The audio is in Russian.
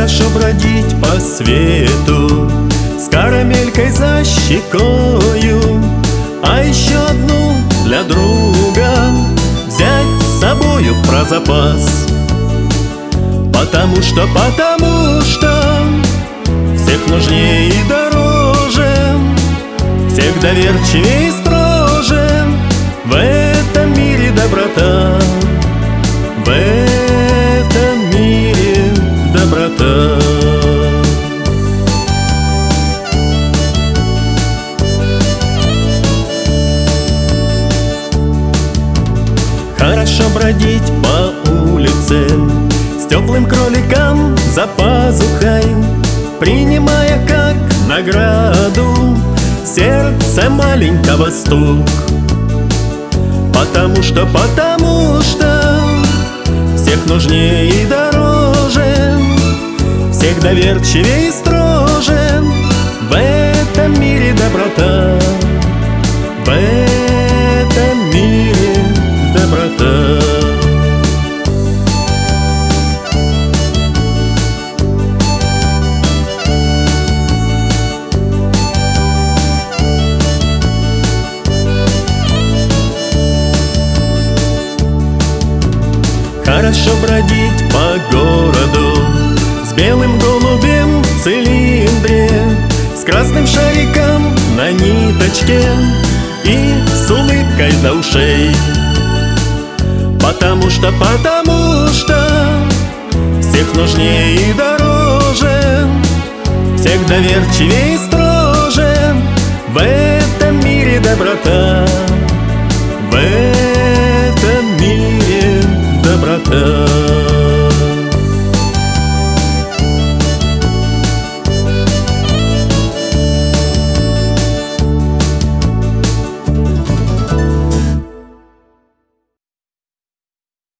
Хорошо бродить по свету с карамелькой за щекою, а еще одну для друга взять с собою про запас. Потому что всех нужнее и дороже, всех доверчивее и строже в этом мире доброта, в этом мире доброта. Хорошо бродить по улице с теплым кроликом за пазухой, принимая как награду сердце маленького стук. Потому что всех нужнее и дороже, всех доверчивее и строже в этом мире доброта, в этом мире доброта. Хорошо бродить по городу с белым голубем в цилиндре, с красным шариком на ниточке и с улыбкой до ушей. Потому что всех нужнее и дороже, всех доверчивее и строже в этом мире доброта, в этом мире доброта.